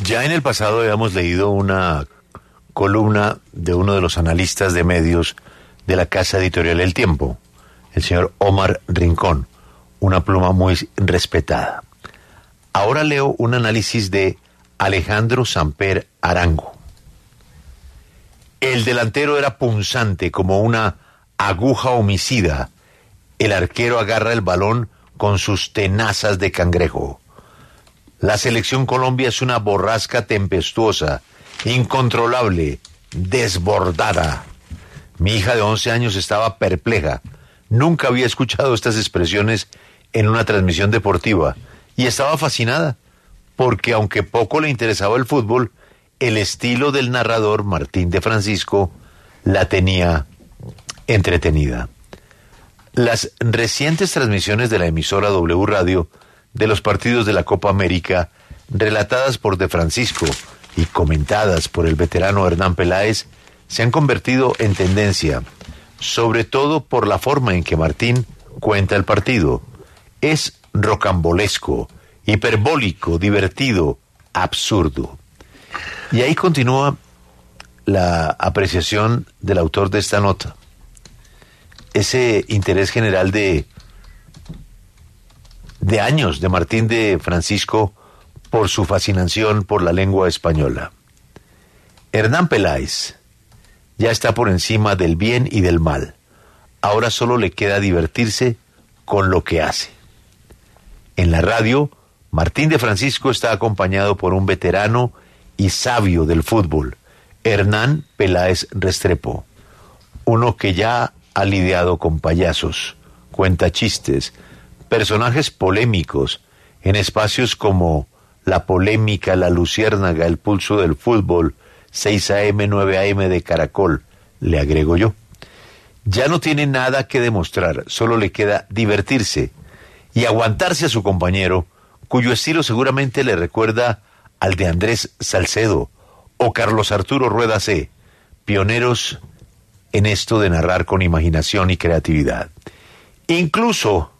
Ya en el pasado habíamos leído una columna de uno de los analistas de medios de la casa editorial El Tiempo, el señor Omar Rincón, una pluma muy respetada. Ahora leo un análisis de Alejandro Samper Arango. El delantero era punzante como una aguja homicida. El arquero agarra el balón con sus tenazas de cangrejo. La selección Colombia es una borrasca tempestuosa, incontrolable, desbordada. Mi hija de 11 años estaba perpleja. Nunca había escuchado estas expresiones en una transmisión deportiva y estaba fascinada, porque aunque poco le interesaba el fútbol, el estilo del narrador Martín de Francisco la tenía entretenida. Las recientes transmisiones de la emisora W Radio de los partidos de la Copa América, relatadas por de Francisco y comentadas por el veterano Hernán Peláez, se han convertido en tendencia, sobre todo por la forma en que Martín cuenta el partido. Es rocambolesco, hiperbólico, divertido, absurdo. Y ahí continúa la apreciación del autor de esta nota. Ese interés general de años de Martín de Francisco por su fascinación por la lengua española. Hernán Peláez ya está por encima del bien y del mal. Ahora solo le queda divertirse con lo que hace. En la radio, Martín de Francisco está acompañado por un veterano y sabio del fútbol, Hernán Peláez Restrepo, uno que ya ha lidiado con payasos, cuenta chistes, personajes polémicos en espacios como La Polémica, La Luciérnaga, El Pulso del Fútbol, 6 AM, 9 AM de Caracol, le agrego yo. Ya no tiene nada que demostrar, solo le queda divertirse y aguantarse a su compañero, cuyo estilo seguramente le recuerda al de Andrés Salcedo o Carlos Arturo Rueda C., pioneros en esto de narrar con imaginación y creatividad. Incluso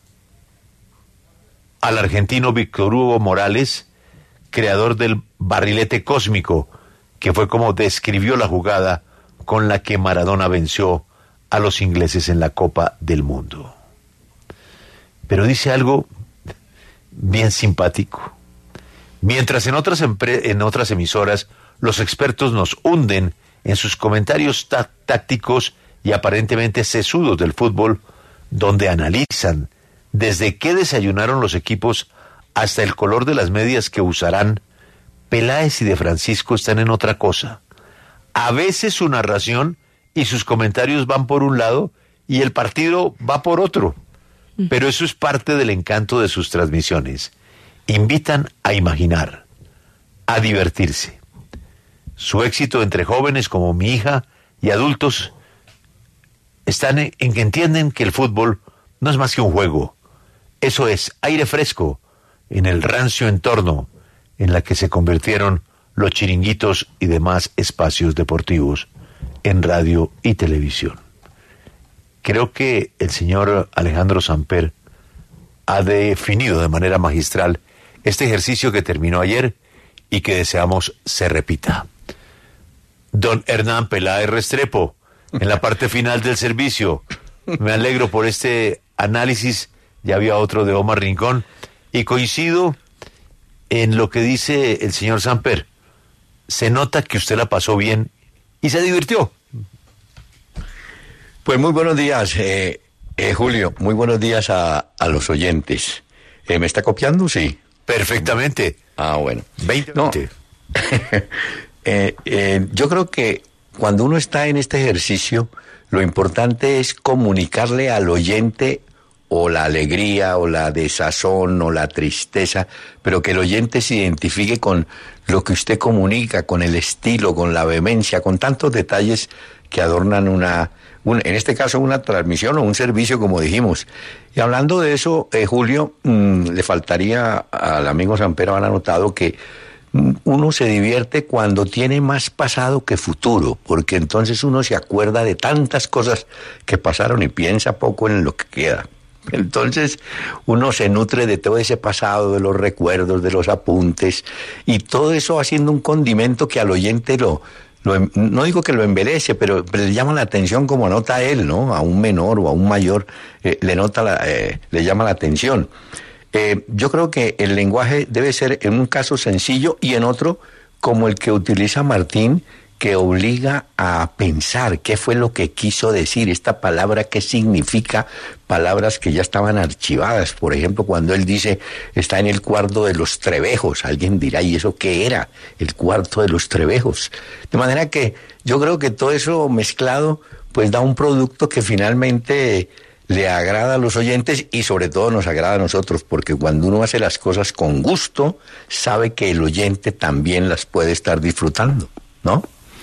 al argentino Víctor Hugo Morales, creador del barrilete cósmico, que fue como describió la jugada con la que Maradona venció a los ingleses en la Copa del Mundo. Pero dice algo bien simpático. Mientras en otras emisoras los expertos nos hunden en sus comentarios tácticos y aparentemente sesudos del fútbol, donde analizan desde qué desayunaron los equipos hasta el color de las medias que usarán, Peláez y de Francisco están en otra cosa. A veces su narración y sus comentarios van por un lado y el partido va por otro. Pero eso es parte del encanto de sus transmisiones. Invitan a imaginar, a divertirse. Su éxito entre jóvenes como mi hija y adultos están en que entienden que el fútbol no es más que un juego. Eso es aire fresco en el rancio entorno en la que se convirtieron los chiringuitos y demás espacios deportivos en radio y televisión. Creo que el señor Alejandro Samper ha definido de manera magistral este ejercicio que terminó ayer y que deseamos se repita. Don Hernán Peláez Restrepo, en la parte final del servicio, me alegro por este análisis. Ya había otro de Omar Rincón y coincido en lo que dice el señor Samper. Se nota que usted la pasó bien y se divirtió. Pues muy buenos días, Julio. Muy buenos días a los oyentes. ¿Me está copiando? Sí. Perfectamente. Ah, bueno. 20. No. Yo creo que cuando uno está en este ejercicio, lo importante es comunicarle al oyente o la alegría, o la desazón, o la tristeza, pero que el oyente se identifique con lo que usted comunica, con el estilo, con la vehemencia, con tantos detalles que adornan en este caso una transmisión o un servicio, como dijimos. Y hablando de eso, Julio, le faltaría al amigo Samper, han anotado que uno se divierte cuando tiene más pasado que futuro, porque entonces uno se acuerda de tantas cosas que pasaron y piensa poco en lo que queda. Entonces uno se nutre de todo ese pasado, de los recuerdos, de los apuntes, y todo eso haciendo un condimento que al oyente no digo que lo embelece, pero le llama la atención como nota él, ¿no? A un menor o a un mayor le llama la atención. Yo creo que el lenguaje debe ser en un caso sencillo y en otro como el que utiliza Martín, que obliga a pensar qué fue lo que quiso decir esta palabra, qué significa, palabras que ya estaban archivadas. Por ejemplo, cuando él dice, está en el cuarto de los trebejos, alguien dirá, ¿y eso qué era? El cuarto de los trebejos. De manera que yo creo que todo eso mezclado, pues da un producto que finalmente le agrada a los oyentes y sobre todo nos agrada a nosotros, porque cuando uno hace las cosas con gusto, sabe que el oyente también las puede estar disfrutando, ¿no?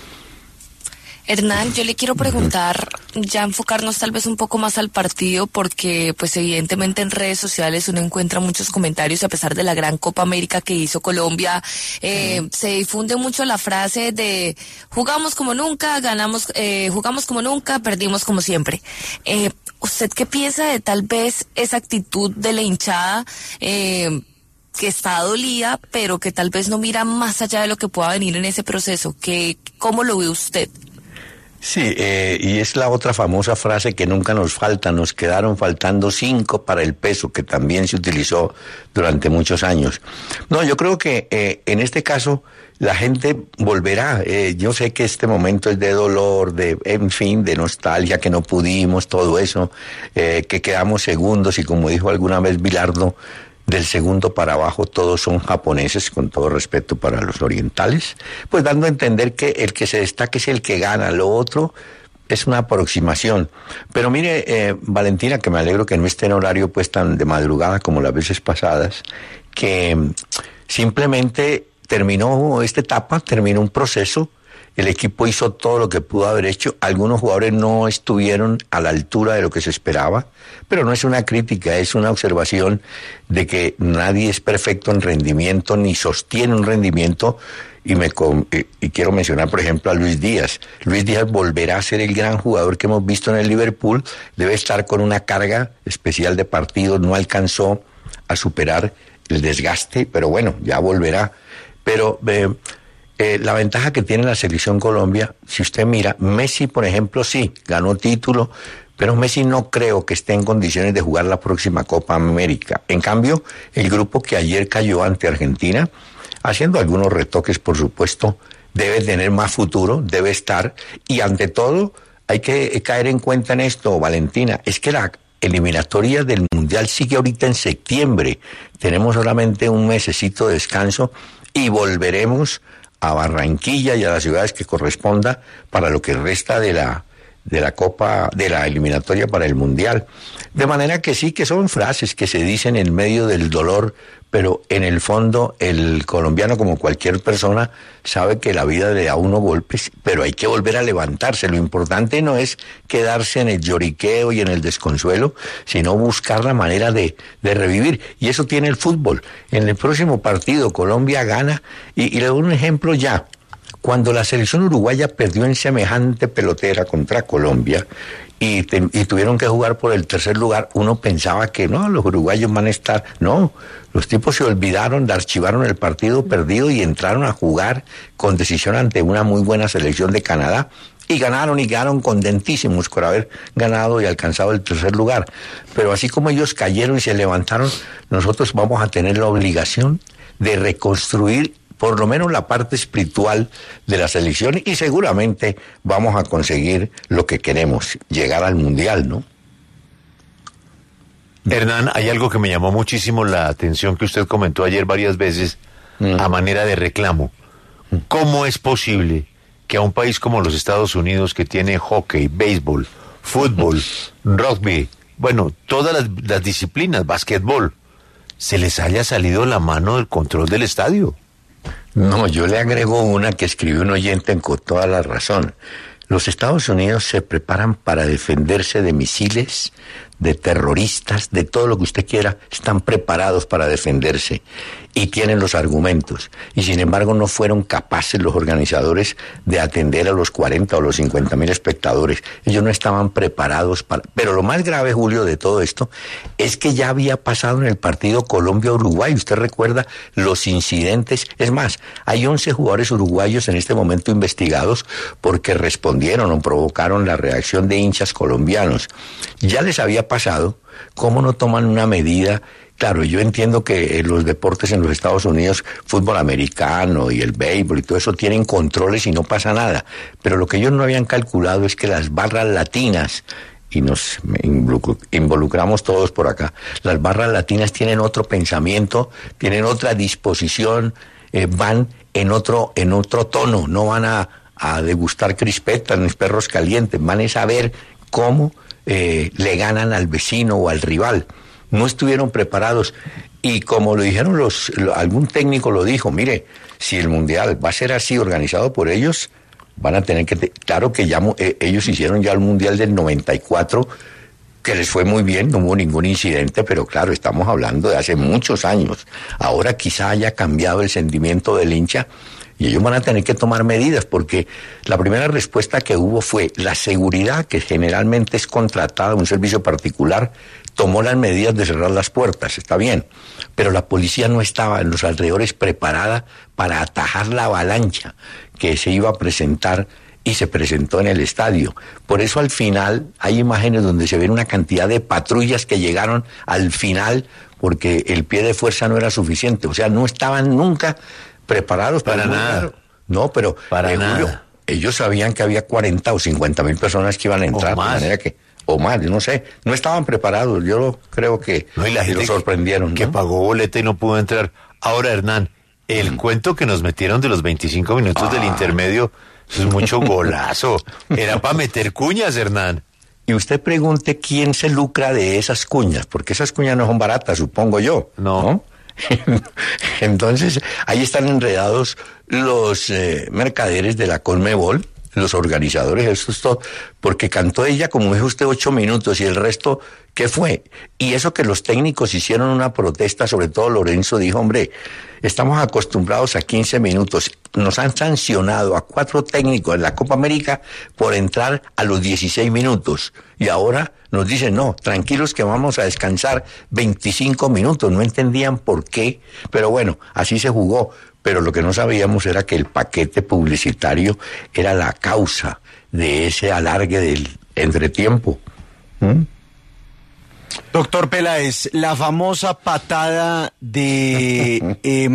Hernán, yo le quiero preguntar, ya enfocarnos tal vez un poco más al partido, porque pues evidentemente en redes sociales uno encuentra muchos comentarios y a pesar de la gran Copa América que hizo Colombia, se difunde mucho la frase de jugamos como nunca, jugamos como nunca, perdimos como siempre. ¿Usted qué piensa de tal vez esa actitud de la hinchada que está dolida, pero que tal vez no mira más allá de lo que pueda venir en ese proceso? ¿Cómo lo ve usted? Sí, y es la otra famosa frase que nunca nos falta, nos quedaron faltando 5 para el peso, que también se utilizó durante muchos años. No, yo creo que en este caso la gente volverá. Yo sé que este momento es de dolor, en fin, de nostalgia, que no pudimos, todo eso, que quedamos segundos y como dijo alguna vez Bilardo, del segundo para abajo todos son japoneses, con todo respeto para los orientales, pues dando a entender que el que se destaque es el que gana, lo otro es una aproximación. Pero mire, Valentina, que me alegro que no esté en horario pues tan de madrugada como las veces pasadas, que simplemente terminó esta etapa, terminó un proceso. El equipo hizo todo lo que pudo haber hecho. Algunos jugadores no estuvieron a la altura de lo que se esperaba, pero no es una crítica, es una observación de que nadie es perfecto en rendimiento ni sostiene un rendimiento. Y quiero mencionar, por ejemplo, a Luis Díaz. Luis Díaz volverá a ser el gran jugador que hemos visto en el Liverpool. Debe estar con una carga especial de partidos. No alcanzó a superar el desgaste, pero bueno, ya volverá. Pero la ventaja que tiene la selección Colombia, si usted mira, Messi, por ejemplo, sí, ganó título, pero Messi no creo que esté en condiciones de jugar la próxima Copa América. En cambio, el grupo que ayer cayó ante Argentina, haciendo algunos retoques, por supuesto, debe tener más futuro, debe estar, y ante todo, hay que caer en cuenta en esto, Valentina, es que la eliminatoria del Mundial sigue ahorita en septiembre, tenemos solamente un mesecito de descanso y volveremos a Barranquilla y a las ciudades que corresponda para lo que resta de la Copa, de la eliminatoria para el Mundial. De manera que sí, que son frases que se dicen en medio del dolor, pero en el fondo el colombiano, como cualquier persona, sabe que la vida le da uno golpes, pero hay que volver a levantarse. Lo importante no es quedarse en el lloriqueo y en el desconsuelo, sino buscar la manera de revivir. Y eso tiene el fútbol. En el próximo partido Colombia gana, y le doy un ejemplo ya. Cuando la selección uruguaya perdió en semejante pelotera contra Colombia y tuvieron que jugar por el tercer lugar, uno pensaba que no, los uruguayos van a estar. No, los tipos se olvidaron, archivaron el partido perdido y entraron a jugar con decisión ante una muy buena selección de Canadá. Y quedaron contentísimos por haber ganado y alcanzado el tercer lugar. Pero así como ellos cayeron y se levantaron, nosotros vamos a tener la obligación de reconstruir por lo menos la parte espiritual de la selección y seguramente vamos a conseguir lo que queremos, llegar al Mundial, ¿no? Hernán, hay algo que me llamó muchísimo la atención que usted comentó ayer varias veces a manera de reclamo. ¿Cómo es posible que a un país como los Estados Unidos, que tiene hockey, béisbol, fútbol, rugby, bueno, todas las disciplinas, básquetbol, se les haya salido la mano del control del estadio? No, yo le agrego una que escribió un oyente con toda la razón. Los Estados Unidos se preparan para defenderse de misiles, de terroristas, de todo lo que usted quiera, están preparados para defenderse y tienen los argumentos. Y sin embargo no fueron capaces los organizadores de atender a los 40 o los 50.000 espectadores. Ellos no estaban preparados para... Pero lo más grave, Julio, de todo esto es que ya había pasado en el partido Colombia-Uruguay. Usted recuerda los incidentes. Es más, hay 11 jugadores uruguayos en este momento investigados porque respondieron o provocaron la reacción de hinchas colombianos. Ya les había pasado. ¿Cómo no toman una medida? Claro, yo entiendo que los deportes en los Estados Unidos, fútbol americano y el béisbol y todo eso, tienen controles y no pasa nada. Pero lo que ellos no habían calculado es que las barras latinas, y nos involucramos todos por acá, las barras latinas tienen otro pensamiento, tienen otra disposición, van en otro tono, no van a degustar crispetas ni perros calientes, van a saber cómo le ganan al vecino o al rival. No estuvieron preparados y como lo dijeron algún técnico lo dijo, mire, si el mundial va a ser así organizado por ellos, van a tener que, claro que ya ellos hicieron ya el mundial del 94, que les fue muy bien, no hubo ningún incidente, pero claro, estamos hablando de hace muchos años. Ahora quizá haya cambiado el sentimiento del hincha y ellos van a tener que tomar medidas, porque la primera respuesta que hubo fue la seguridad, que generalmente es contratada, un servicio particular, tomó las medidas de cerrar las puertas, está bien, pero la policía no estaba en los alrededores preparada para atajar la avalancha que se iba a presentar y se presentó en el estadio. Por eso al final hay imágenes donde se ven una cantidad de patrullas que llegaron al final porque el pie de fuerza no era suficiente, o sea, no estaban nunca preparados para nada. No, pero para nada. Julio, ellos sabían que había 40 o 50.000 personas que iban a entrar, o más. De manera que o más, no sé, no estaban preparados, yo creo que no, y la gente lo sorprendieron, que ¿no? pagó boleta y no pudo entrar. Ahora, Hernán, el cuento que nos metieron de los 25 minutos del intermedio es mucho golazo. Era para meter cuñas, Hernán. Y usted pregunte quién se lucra de esas cuñas, porque esas cuñas no son baratas, supongo yo. No. Entonces, ahí están enredados los mercaderes de la Conmebol, los organizadores, eso es todo, porque cantó ella, como dijo usted, 8 minutos, y el resto, ¿qué fue? Y eso que los técnicos hicieron una protesta, sobre todo Lorenzo dijo, hombre, estamos acostumbrados a 15 minutos, nos han sancionado a 4 técnicos en la Copa América por entrar a los 16 minutos, y ahora nos dicen, no, tranquilos que vamos a descansar 25 minutos, no entendían por qué, pero bueno, así se jugó. Pero lo que no sabíamos era que el paquete publicitario era la causa de ese alargue del entretiempo. Doctor Peláez, la famosa patada de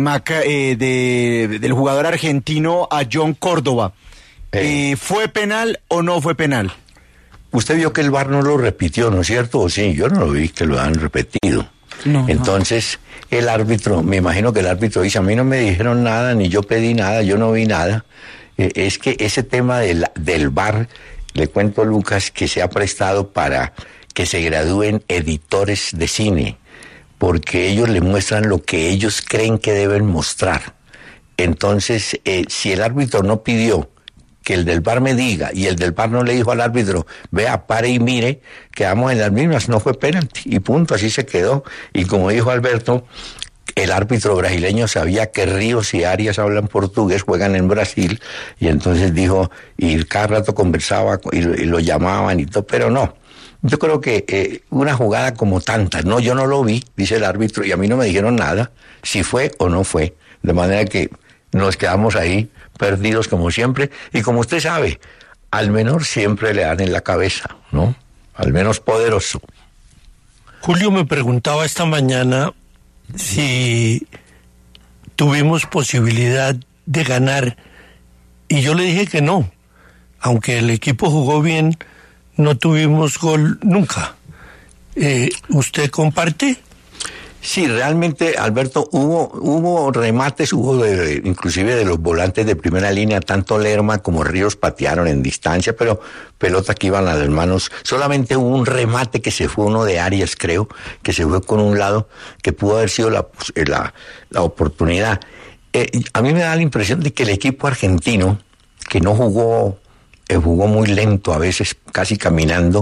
del jugador argentino a John Córdoba, ¿fue penal o no fue penal? Usted vio que el VAR no lo repitió, ¿no es cierto? ¿O sí? Yo no lo vi que lo han repetido. No, entonces, el árbitro, me imagino que el árbitro dice, a mí no me dijeron nada, ni yo pedí nada, yo no vi nada. Es que ese tema del VAR, le cuento, Lucas, que se ha prestado para que se gradúen editores de cine, porque ellos le muestran lo que ellos creen que deben mostrar. Entonces, si el árbitro no pidió que el del VAR me diga, y el del VAR no le dijo al árbitro, vea, pare y mire, quedamos en las mismas, no fue penalti, y punto, así se quedó. Y como dijo Alberto, el árbitro brasileño sabía que Ríos y Arias hablan portugués, juegan en Brasil, y entonces dijo, y cada rato conversaba, y lo llamaban y todo, pero no. Yo creo que una jugada como tantas, no, yo no lo vi, dice el árbitro, y a mí no me dijeron nada, si fue o no fue, de manera que nos quedamos ahí perdidos como siempre, y como usted sabe, al menor siempre le dan en la cabeza, ¿no? Al menos poderoso. Julio me preguntaba esta mañana si tuvimos posibilidad de ganar, y yo le dije que no, aunque el equipo jugó bien, no tuvimos gol nunca. ¿Usted comparte? Sí, realmente, Alberto, hubo remates, inclusive de los volantes de primera línea, tanto Lerma como Ríos patearon en distancia, pero pelota que iban a las manos. Solamente hubo un remate que se fue, uno de Arias, creo, que se fue con un lado, que pudo haber sido la oportunidad. A mí me da la impresión de que el equipo argentino, que no jugó muy lento, a veces casi caminando,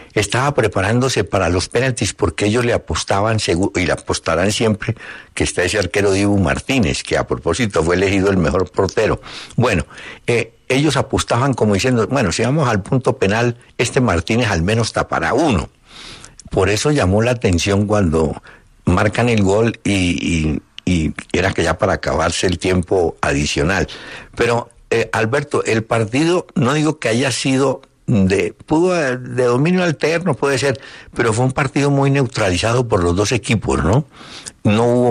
estaba preparándose para los penaltis porque ellos le apostaban y le apostarán siempre que está ese arquero Dibu Martínez, que a propósito fue elegido el mejor portero. Bueno, ellos apostaban como diciendo, bueno, si vamos al punto penal, este Martínez al menos tapará uno. Por eso llamó la atención cuando marcan el gol y era que ya para acabarse el tiempo adicional. Pero, Alberto, el partido, no digo que haya sido de dominio alterno, puede ser, pero fue un partido muy neutralizado por los dos equipos, ¿no? No hubo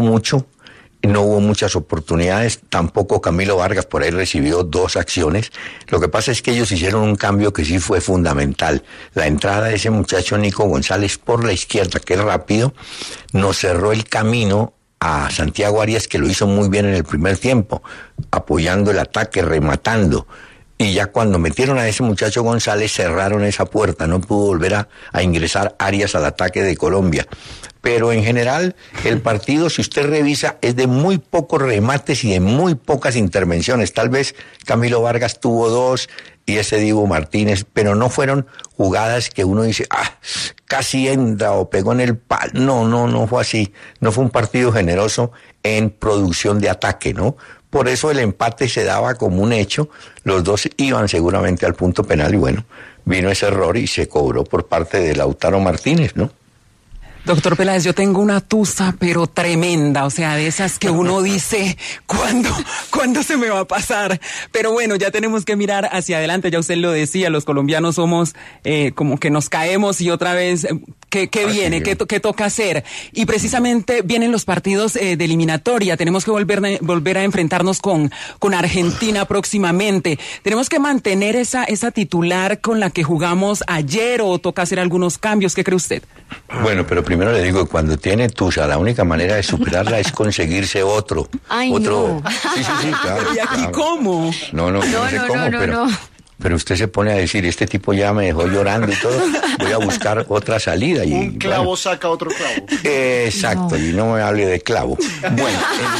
muchas oportunidades, tampoco Camilo Vargas por ahí recibió 2 acciones. Lo que pasa es que ellos hicieron un cambio que sí fue fundamental. La entrada de ese muchacho Nico González por la izquierda, que es rápido, nos cerró el camino a Santiago Arias, que lo hizo muy bien en el primer tiempo, apoyando el ataque, rematando. Y ya cuando metieron a ese muchacho González, cerraron esa puerta, no pudo volver a ingresar Arias al ataque de Colombia. Pero en general, el partido, si usted revisa, es de muy pocos remates y de muy pocas intervenciones. Tal vez Camilo Vargas tuvo 2 y ese Dibu Martínez, pero no fueron jugadas que uno dice, casi entra o pegó en el palo. No fue así. No fue un partido generoso en producción de ataque, ¿no? Por eso el empate se daba como un hecho, los dos iban seguramente al punto penal y bueno, vino ese error y se cobró por parte de Lautaro Martínez, ¿no? Doctor Peláez, yo tengo una tusa, pero tremenda, o sea, de esas que uno dice, ¿cuándo se me va a pasar? Pero bueno, ya tenemos que mirar hacia adelante, ya usted lo decía, los colombianos somos como que nos caemos y otra vez, ¿qué viene? ¿Qué toca hacer? Y precisamente vienen los partidos de eliminatoria, tenemos que volver a enfrentarnos con Argentina próximamente. ¿Tenemos que mantener esa titular con la que jugamos ayer o toca hacer algunos cambios? ¿Qué cree usted? Bueno, pero primero le digo que cuando tiene tusa, la única manera de superarla es conseguirse otro. Ay, otro. no. Sí, claro. ¿Y aquí claro. cómo? No sé cómo, pero usted se pone a decir, este tipo ya me dejó llorando y todo, voy a buscar otra salida. Y, un clavo saca otro clavo. Exacto, y no me hable de clavo. Bueno,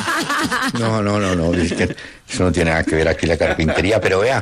no, es que eso no tiene nada que ver aquí la carpintería, pero vea,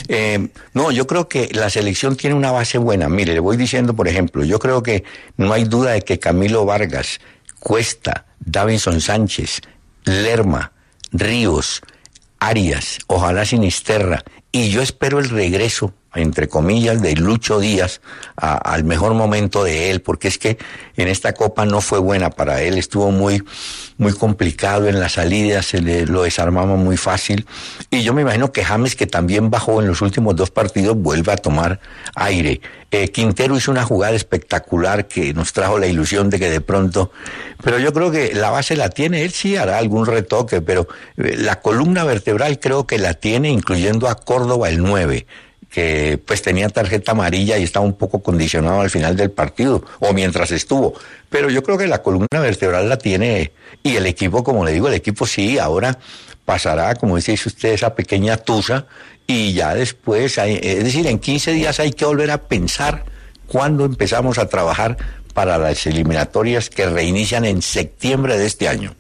yo creo que la selección tiene una base buena. Mire, le voy diciendo, por ejemplo, yo creo que no hay duda de que Camilo Vargas, Cuesta, Davinson Sánchez, Lerma, Ríos, Arias, ojalá Sinisterra, y yo espero el regreso, entre comillas, de Lucho Díaz al mejor momento de él, porque es que en esta Copa no fue buena para él, estuvo muy complicado en la salida, lo desarmamos muy fácil, y yo me imagino que James, que también bajó en los últimos 2 partidos, vuelve a tomar aire. Quintero hizo una jugada espectacular que nos trajo la ilusión de que de pronto, pero yo creo que la base la tiene, él sí hará algún retoque, pero la columna vertebral creo que la tiene, incluyendo a Córdoba el 9, que pues tenía tarjeta amarilla y estaba un poco condicionado al final del partido, o mientras estuvo, pero yo creo que la columna vertebral la tiene, y el equipo, como le digo, el equipo sí, ahora pasará, como dice usted, esa pequeña tusa, y ya después, es decir, en 15 días hay que volver a pensar cuándo empezamos a trabajar para las eliminatorias que reinician en septiembre de este año.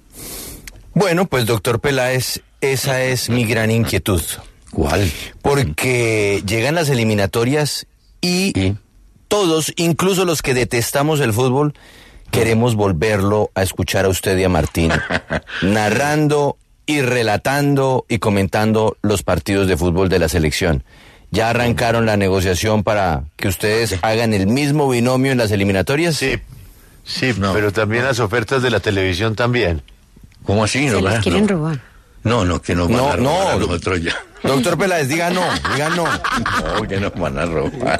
Bueno, pues doctor Peláez, esa es mi gran inquietud. ¿Cuál? Porque llegan las eliminatorias y todos, incluso los que detestamos el fútbol, queremos volverlo a escuchar a usted y a Martín, narrando y relatando y comentando los partidos de fútbol de la selección. ¿Ya arrancaron la negociación para que ustedes hagan el mismo binomio en las eliminatorias? Sí, pero también las ofertas de la televisión también. ¿Cómo así? Se las quieren robar. No, que nos van a robar a nosotros ya. Doctor Peláez, diga no. No, que nos van a robar.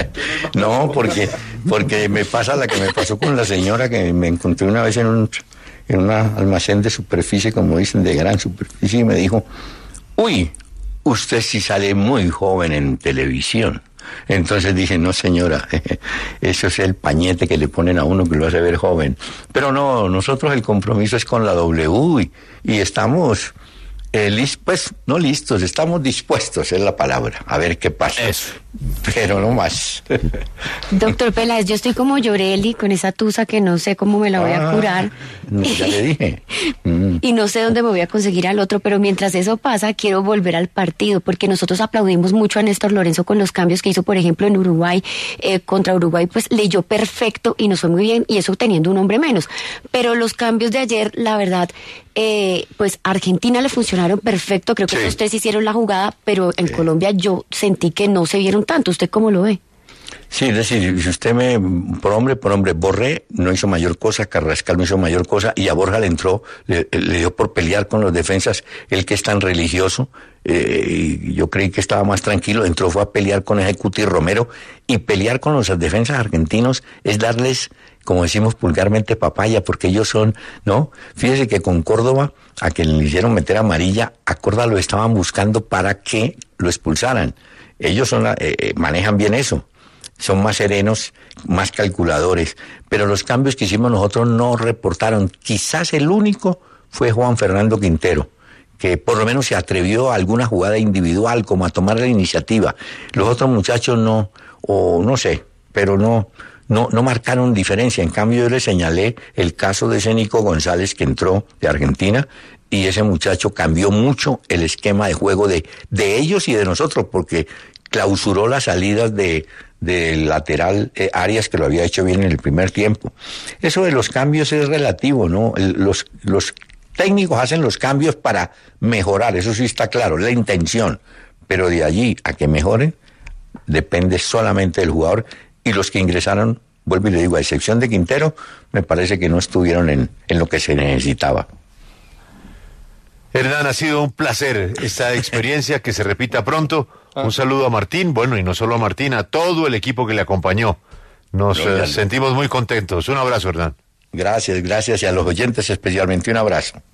No, porque me pasa la que me pasó con la señora que me encontré una vez en un almacén de superficie, como dicen, de gran superficie, y me dijo, uy, usted sí sale muy joven en televisión. Entonces dije, no señora, eso es el pañete que le ponen a uno que lo hace ver joven. Pero no, nosotros el compromiso es con la W y estamos, pues no listos, estamos dispuestos, es la palabra, a ver qué pasa. Eso. pero no más. Doctor Peláez, yo estoy como Llorelli con esa tusa que no sé cómo me la voy a curar. Ya le dije. Y no sé dónde me voy a conseguir al otro, pero mientras eso pasa, quiero volver al partido, porque nosotros aplaudimos mucho a Néstor Lorenzo con los cambios que hizo, por ejemplo, en Uruguay. Contra Uruguay, pues leyó perfecto y nos fue muy bien, y eso teniendo un hombre menos. Pero los cambios de ayer, la verdad, pues a Argentina le funcionaron perfecto. Creo que Sí. ustedes hicieron la jugada, pero en Colombia yo sentí que no se vieron tanto. ¿Usted cómo lo ve? Sí, es decir, si usted por hombre, Borré no hizo mayor cosa, Carrascal no hizo mayor cosa, y a Borja le entró, le dio por pelear con los defensas, él que es tan religioso, y yo creí que estaba más tranquilo, entró, fue a pelear con ese Cuti Romero, y pelear con los defensas argentinos es darles, como decimos vulgarmente, papaya, porque ellos son, ¿no? Fíjese que con Córdoba, a quien le hicieron meter amarilla, a Córdoba lo estaban buscando para que lo expulsaran. Ellos manejan bien eso. Son más serenos, más calculadores, pero los cambios que hicimos nosotros no reportaron. Quizás el único fue Juan Fernando Quintero, que por lo menos se atrevió a alguna jugada individual, como a tomar la iniciativa. Los otros muchachos no, o no sé, pero no marcaron diferencia. En cambio, yo le señalé el caso de ese Nico González que entró de Argentina, y ese muchacho cambió mucho el esquema de juego de ellos y de nosotros, porque clausuró las salidas del lateral Arias, que lo había hecho bien en el primer tiempo. Eso de los cambios es relativo, ¿no? Los técnicos hacen los cambios para mejorar, eso sí está claro, es la intención, pero de allí a que mejoren depende solamente del jugador, y los que ingresaron, vuelvo y le digo, a excepción de Quintero, me parece que no estuvieron en lo que se necesitaba. Hernán, ha sido un placer esta experiencia, que se repita pronto. Un saludo a Martín, bueno, y no solo a Martín, a todo el equipo que le acompañó. Nos sentimos muy contentos. Un abrazo, Hernán. Gracias, y a los oyentes especialmente un abrazo.